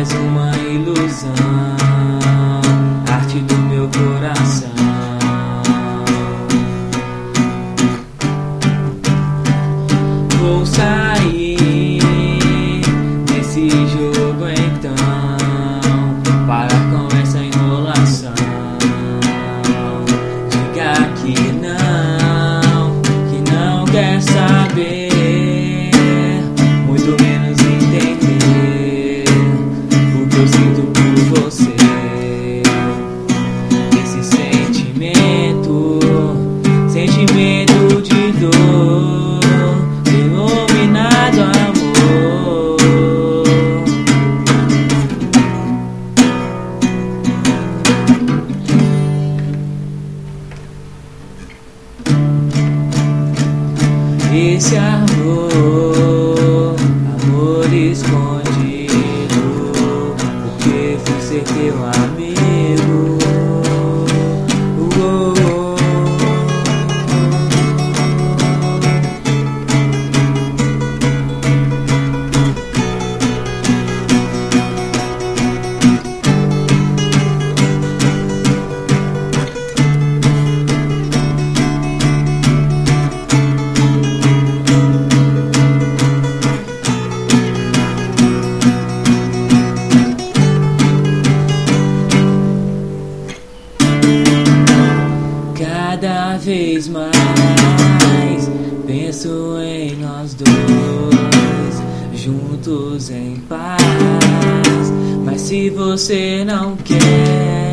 mais uma ilusão, arte do meu coração. Vou sair desse jogo então, parar com essa enrolação. Diga que não quer saber, muito menos entender o que eu sinto por você. Esse sentimento de dor, denominado amor. Esse amor escondido, porque fui ser teu amigo. Cada vez mais penso em nós dois, juntos em paz. Mas se você não quer,